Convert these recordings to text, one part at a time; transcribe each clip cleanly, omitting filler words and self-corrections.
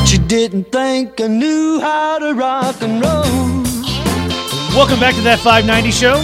Bet you didn't think I knew how to rock and roll. Welcome back to That 590 Show.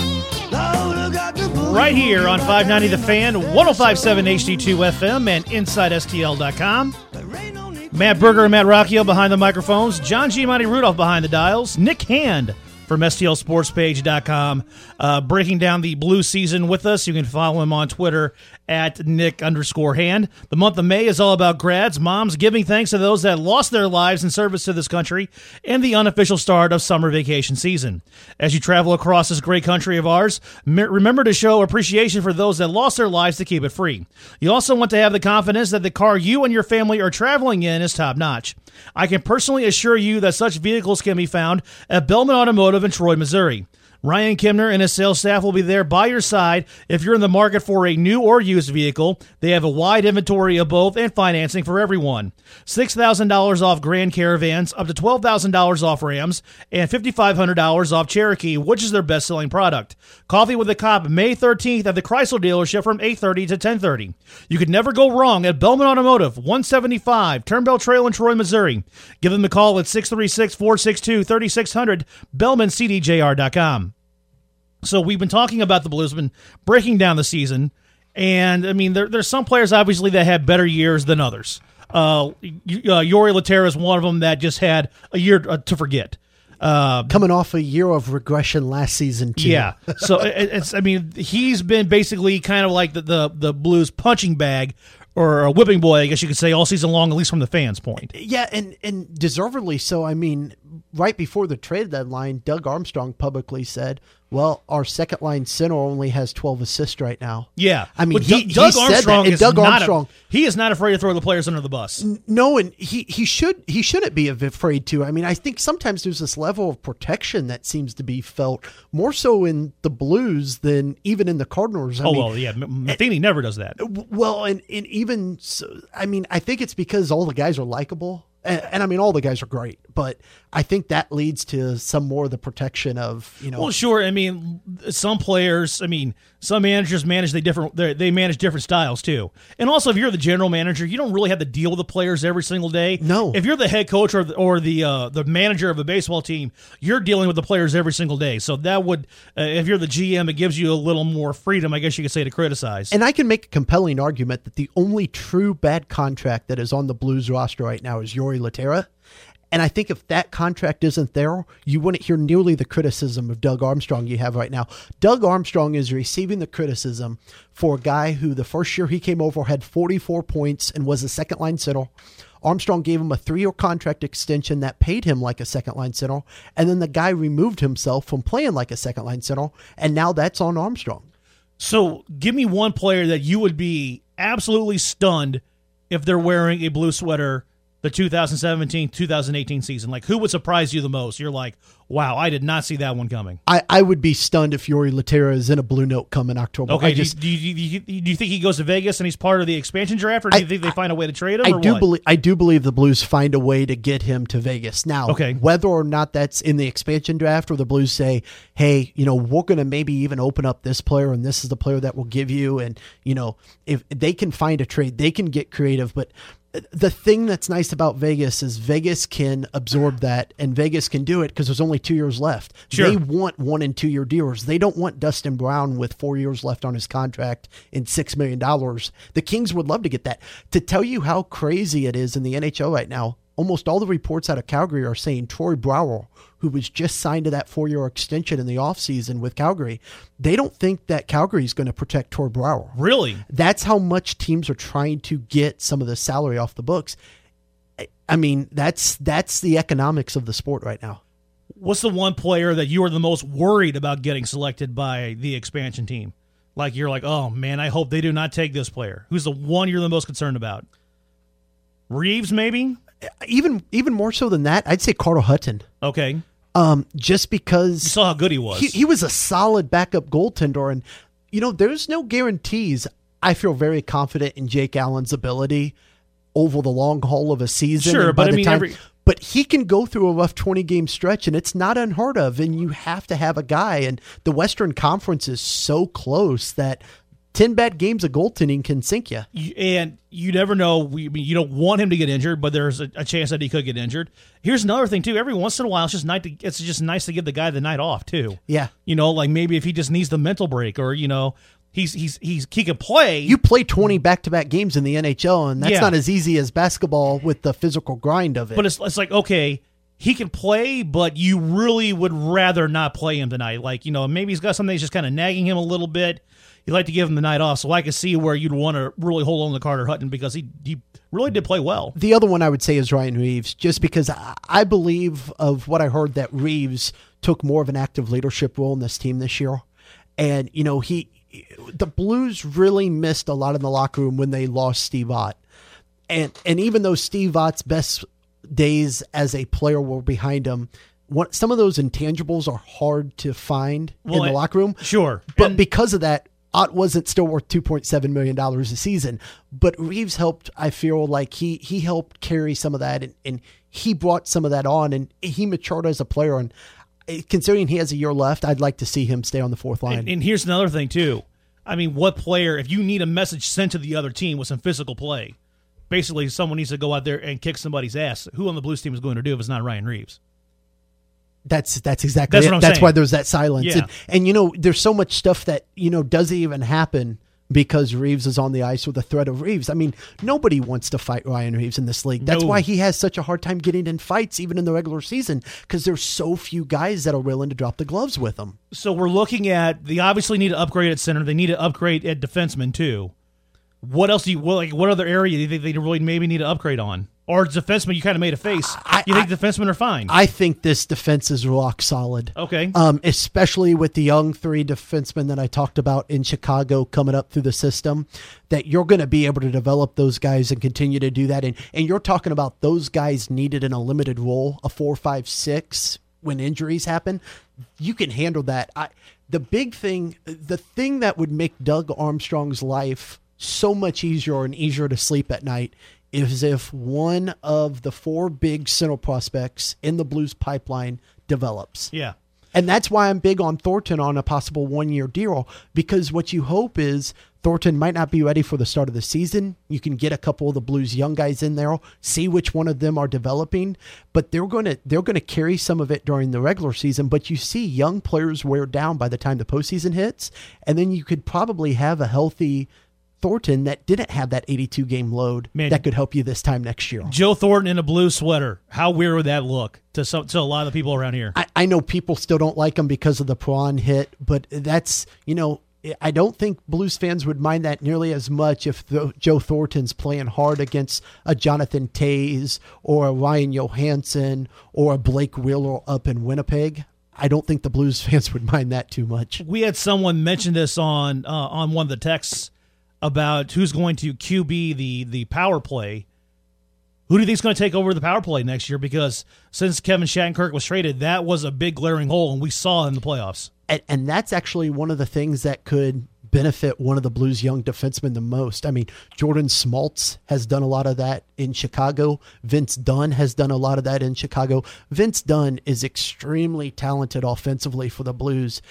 Right here on 590 The Fan, 105.7 HD2 FM, and InsideSTL.com. Matt Berger and Matt Rocchio behind the microphones. John Giamatti Rudolph behind the dials. Nick Hand from STLSportsPage.com breaking down the Blues season with us. You can follow him on Twitter at Nick_Hand. The month of May is all about grads, moms, giving thanks to those that lost their lives in service to this country, and the unofficial start of summer vacation season. As you travel across this great country of ours, remember to show appreciation for those that lost their lives to keep it free. You also want to have the confidence that the car you and your family are traveling in is top-notch. I can personally assure you that such vehicles can be found at Bellman Automotive in Troy, Missouri. Ryan Kimner and his sales staff will be there by your side if you're in the market for a new or used vehicle. They have a wide inventory of both and financing for everyone. $6,000 off Grand Caravans, up to $12,000 off Rams, and $5,500 off Cherokee, which is their best-selling product. Coffee with a Cop, May 13th at the Chrysler dealership from 8:30 to 10:30. You could never go wrong at Bellman Automotive, 175 Turnbell Trail in Troy, Missouri. Give them a call at 636-462-3600, BellmanCDJR.com. So we've been talking about the Blues, been breaking down the season, and I mean there's some players obviously that had better years than others. Jori Lehtera is one of them that just had a year to forget. Coming off a year of regression last season too. Yeah, so it's I mean he's been basically kind of like the Blues punching bag or a whipping boy, I guess you could say, all season long, at least from the fans' point. Yeah, and deservedly so. I mean, right before the trade deadline, Doug Armstrong publicly said, well, our second-line center only has 12 assists right now. Yeah. I mean, Doug Armstrong Armstrong, he is not afraid to throw the players under the bus. No, and he shouldn't be afraid to. I mean, I think sometimes there's this level of protection that seems to be felt more so in the Blues than even in the Cardinals. Matheny never does that. Well, and even so, I mean, I think it's because all the guys are likable. And I mean, all the guys are great, but I think that leads to some more of the protection of, Well, sure. I mean, some players, some managers manage they manage different styles too. And also, if you're the general manager, you don't really have to deal with the players every single day. No. If you're the head coach or the manager of a baseball team, you're dealing with the players every single day. So that would, if you're the GM, it gives you a little more freedom, I guess you could say, to criticize. And I can make a compelling argument that the only true bad contract that is on the Blues roster right now is Jori Lehtera. And I think if that contract isn't there, you wouldn't hear nearly the criticism of Doug Armstrong you have right now. Doug Armstrong is receiving the criticism for a guy who the first year he came over had 44 points and was a second-line center. Armstrong gave him a 3-year contract extension that paid him like a second-line center, and then the guy removed himself from playing like a second-line center, and now that's on Armstrong. So give me one player that you would be absolutely stunned if they're wearing a blue sweater the 2017-2018 season. Like, who would surprise you the most? You're like, wow, I did not see that one coming. I would be stunned if Jori Lehtera is in a blue note come in October. Okay, do you think he goes to Vegas and he's part of the expansion draft, or do you think they find a way to trade him? I do believe the Blues find a way to get him to Vegas. Now, whether or not that's in the expansion draft or the Blues say, hey, we're going to maybe even open up this player and this is the player that we'll give you. And, if they can find a trade, they can get creative. But the thing that's nice about Vegas is Vegas can absorb that, and Vegas can do it because there's only 2 years left. Sure. They want 1 and 2 year deals. They don't want Dustin Brown with 4 years left on his contract and $6 million. The Kings would love to get that. To tell you how crazy it is in the NHL right now, almost all the reports out of Calgary are saying Troy Brouwer, who was just signed to that 4-year extension in the offseason with Calgary, they don't think that Calgary is going to protect Troy Brouwer. Really? That's how much teams are trying to get some of the salary off the books. I mean, that's the economics of the sport right now. What's the one player that you are the most worried about getting selected by the expansion team? Like, you're like, oh, man, I hope they do not take this player. Who's the one you're the most concerned about? Reeves, maybe? Even more so than that, I'd say Carter Hutton. Okay. Just because you saw how good he was. He was a solid backup goaltender, and there's no guarantees. I feel very confident in Jake Allen's ability over the long haul of a season. Sure, but but he can go through a rough 20-game stretch, and it's not unheard of. And you have to have a guy, and the Western Conference is so close that 10 bad games of goaltending can sink you. And you never know. You don't want him to get injured, but there's a chance that he could get injured. Here's another thing, too. Every once in a while, it's just nice to give the guy the night off, too. Yeah. Like maybe if he just needs the mental break or, he can play. You play 20 back-to-back games in the NHL, and that's not as easy as basketball with the physical grind of it. But it's like, okay, he can play, but you really would rather not play him tonight. Like, maybe he's got something that's just kind of nagging him a little bit. You'd like to give him the night off, so I can see where you'd want to really hold on to Carter Hutton because he really did play well. The other one I would say is Ryan Reeves, just because I believe of what I heard that Reeves took more of an active leadership role in this team this year. And, the Blues really missed a lot in the locker room when they lost Steve Ott. And even though Steve Ott's best days as a player were behind him, some of those intangibles are hard to find in the locker room. Sure. But because of that, Ott wasn't still worth $2.7 million a season. But Reeves helped, I feel like he helped carry some of that, and he brought some of that on, and he matured as a player. And considering he has a year left, I'd like to see him stay on the fourth line. And here's another thing, too. I mean, what player, if you need a message sent to the other team with some physical play, basically someone needs to go out there and kick somebody's ass. Who on the Blues team is going to do if it's not Ryan Reeves? That's exactly it. That's why there's that silence. Yeah. And there's so much stuff that, doesn't even happen because Reeves is on the ice with the threat of Reeves. I mean, nobody wants to fight Ryan Reeves in this league. That's why he has such a hard time getting in fights, even in the regular season, because there's so few guys that are willing to drop the gloves with him. So we're looking at, they obviously need to upgrade at center. They need to upgrade at defenseman, too. What else what other area do you think they really maybe need to upgrade on? Or defenseman, you kind of made a face. You think defensemen are fine? I think this defense is rock solid. Okay. Especially with the young three defensemen that I talked about in Chicago coming up through the system, that you're going to be able to develop those guys and continue to do that. And you're talking about those guys needed in a limited role, a 4-5-6 when injuries happen. You can handle that. The thing that would make Doug Armstrong's life so much easier and easier to sleep at night is if one of the four big center prospects in the Blues pipeline develops. Yeah. And that's why I'm big on Thornton on a possible one-year deal, because what you hope is Thornton might not be ready for the start of the season. You can get a couple of the Blues young guys in there, see which one of them are developing, but they're going to carry some of it during the regular season. But you see young players wear down by the time the postseason hits, and then you could probably have a healthy Thornton that didn't have that 82-game load that could help you this time next year. Joe Thornton in a blue sweater. How weird would that look to a lot of the people around here? I know people still don't like him because of the prawn hit, but that's, I don't think Blues fans would mind that nearly as much if Joe Thornton's playing hard against a Jonathan Toews or a Ryan Johansson or a Blake Wheeler up in Winnipeg. I don't think the Blues fans would mind that too much. We had someone mention this on one of the texts about who's going to QB the power play. Who do you think is going to take over the power play next year? Because since Kevin Shattenkirk was traded, that was a big glaring hole, and we saw it in the playoffs. And that's actually one of the things that could benefit one of the Blues' young defensemen the most. I mean, Jordan Smoltz has done a lot of that in Chicago. Vince Dunn has done a lot of that in Chicago. Vince Dunn is extremely talented offensively for the Blues.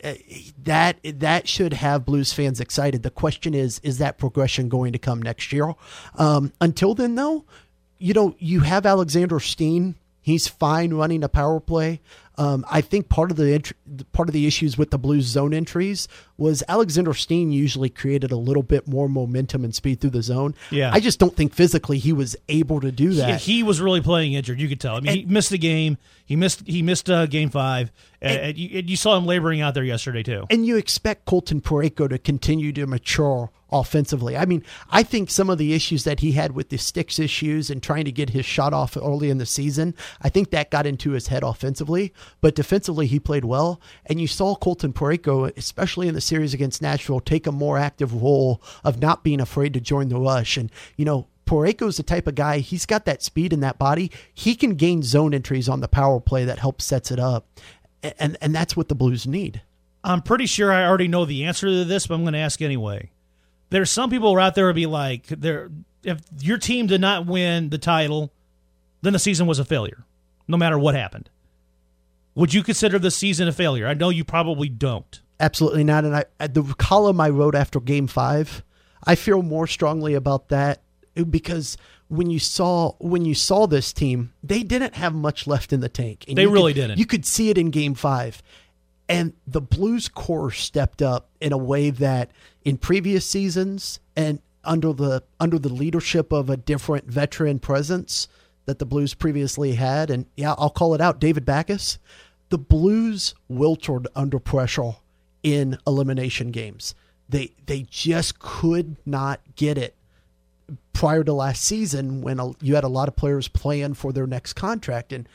That should have Blues fans excited. The question is that progression going to come next year? Until then, though, you have Alexander Steen. He's fine running a power play. I think part of the issues with the Blues zone entries was Alexander Steen usually created a little bit more momentum and speed through the zone. Yeah. I just don't think physically he was able to do that. He was really playing injured. You could tell. I mean, he missed the game. He missed Game 5. And you saw him laboring out there yesterday too. And you expect Colton Parayko to continue to mature offensively. I mean, I think some of the issues that he had with the sticks issues and trying to get his shot off early in the season, I think that got into his head offensively. But defensively, he played well. And you saw Colton Parayko, especially in the series against Nashville, take a more active role of not being afraid to join the rush. And, Parayko's the type of guy, he's got that speed in that body. He can gain zone entries on the power play that helps sets it up. And that's what the Blues need. I'm pretty sure I already know the answer to this, but I'm going to ask anyway. There's some people out there who be like, if your team did not win the title, then the season was a failure, no matter what happened. Would you consider the season a failure? I know you probably don't. Absolutely not. And the column I wrote after Game 5, I feel more strongly about that because when you saw this team, they didn't have much left in the tank. And they really didn't. You could see it in Game 5. And the Blues core stepped up in a way that in previous seasons and under the leadership of a different veteran presence that the Blues previously had, and yeah, I'll call it out, David Backes, the Blues wilted under pressure in elimination games. They just could not get it prior to last season when you had a lot of players playing for their next contract. And,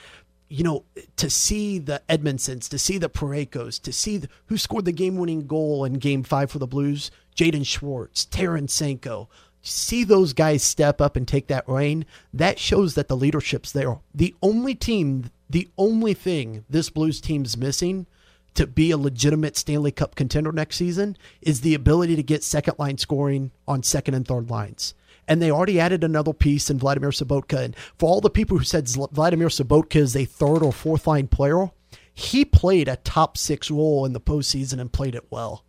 to see the Edmondsons, to see the Parekos, to see who scored the game-winning goal in Game 5 for the Blues, Jaden Schwartz, Tarasenko, see those guys step up and take that reign, that shows that the leadership's there. The only thing this Blues team's missing to be a legitimate Stanley Cup contender next season is the ability to get second-line scoring on second and third lines. And they already added another piece in Vladimir Sobotka. And for all the people who said Vladimir Sobotka is a third or fourth line player, he played a top 6 role in the postseason and played it well.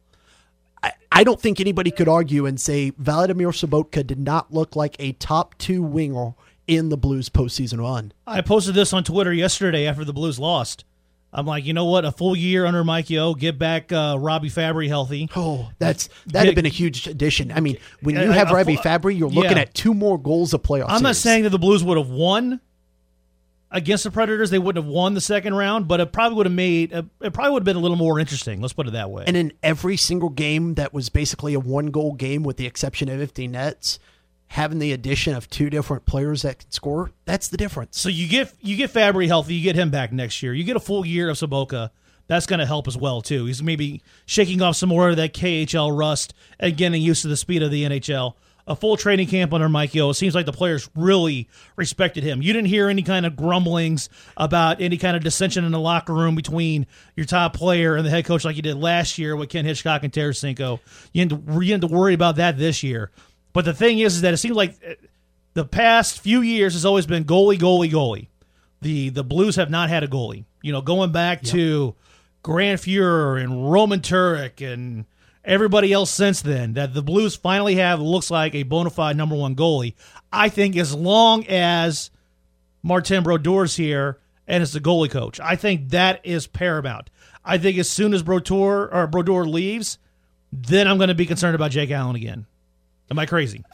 I don't think anybody could argue and say Vladimir Sobotka did not look like a top 2 winger in the Blues postseason run. I posted this on Twitter yesterday after the Blues lost. I'm like, you know what? A full year under Mike Yeo, get back Robbie Fabry healthy. Oh, that'd have been a huge addition. I mean, when you have Robbie Fabry, you're looking at 2 more goals a playoff I'm series. not saying that the Blues would have won against the Predators. They wouldn't have won the second round, but it probably would have been a little more interesting. Let's put it that way. And in every single game that was basically a 1-goal game with the exception of empty nets, having the addition of 2 different players that can score, that's the difference. So you get Fabry healthy, you get him back next year. You get a full year of Sobotka. That's going to help as well, too. He's maybe shaking off some more of that KHL rust and getting used to the speed of the NHL. A full training camp under Mike Yeo. It seems like the players really respected him. You didn't hear any kind of grumblings about any kind of dissension in the locker room between your top player and the head coach like you did last year with Ken Hitchcock and Tarasenko. You didn't have to worry about that this year. But the thing is that it seems like the past few years has always been goalie. The Blues have not had a goalie. Going back to Grant Fuhrer and Roman Turek and everybody else since then, that the Blues finally have looks like a bona fide number 1 goalie. I think as long as Martin Brodeur's here and is the goalie coach, I think that is paramount. I think as soon as Brodeur leaves, then I'm going to be concerned about Jake Allen again. Am I crazy?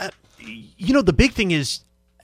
The big thing is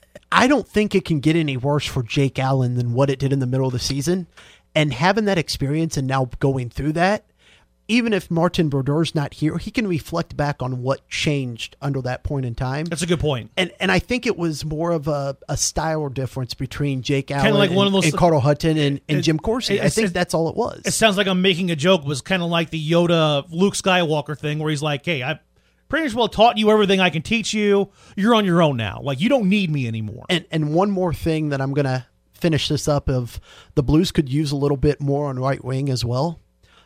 I don't think it can get any worse for Jake Allen than what it did in the middle of the season. And having that experience and now going through that, even if Martin Brodeur's not here, he can reflect back on what changed under that point in time. That's a good point. And I think it was more of a style difference between Jake Allen like one of those, and Carl Hutton and Jim Corsi. I think that's all it was. It sounds like I'm making a joke. It was kind of like the Yoda Luke Skywalker thing where he's like, hey, I've pretty much well taught you everything I can teach you. You're on your own now. Like, you don't need me anymore. And one more thing that I'm going to finish this up of, the Blues could use a little bit more on right wing as well.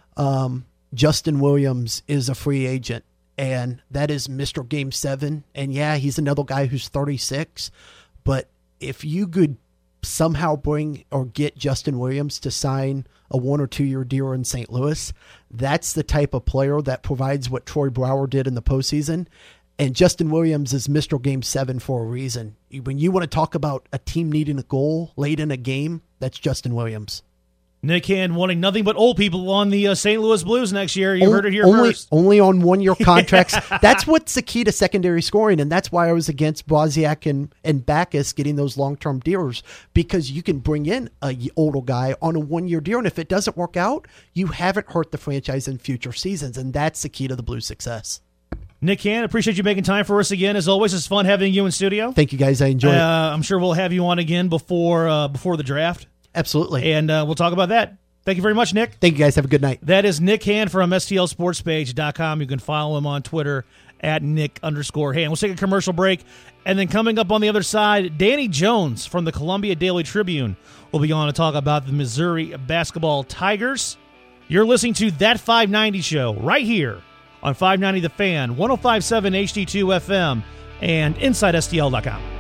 Justin Williams is a free agent, and that is Mr. Game 7. And yeah, he's another guy who's 36. But if you could somehow bring or get Justin Williams to sign a 1 or 2 year deal in St. Louis, that's the type of player that provides what Troy Brouwer did in the postseason. And Justin Williams is Mr. Game 7 for a reason. When you want to talk about a team needing a goal late in a game, that's Justin Williams. Nick Hand wanting nothing but old people on the St. Louis Blues next year. You heard it here first. Only on 1-year contracts. That's what's the key to secondary scoring, and that's why I was against Broziak and Backes getting those long-term deals, because you can bring in an older guy on a 1-year deal, and if it doesn't work out, you haven't hurt the franchise in future seasons, and that's the key to the Blues' success. Nick Hand, appreciate you making time for us again. As always, it's fun having you in studio. Thank you, guys. I enjoyed it. I'm sure we'll have you on again before the draft. Absolutely. And we'll talk about that. Thank you very much, Nick. Thank you, guys. Have a good night. That is Nick Hand from STLSportsPage.com. You can follow him on Twitter at Nick_Hand. We'll take a commercial break. And then coming up on the other side, Danny Jones from the Columbia Daily Tribune will be on to talk about the Missouri basketball Tigers. You're listening to That 590 Show right here on 590 The Fan, 105.7 HD2 FM, and InsideSTL.com.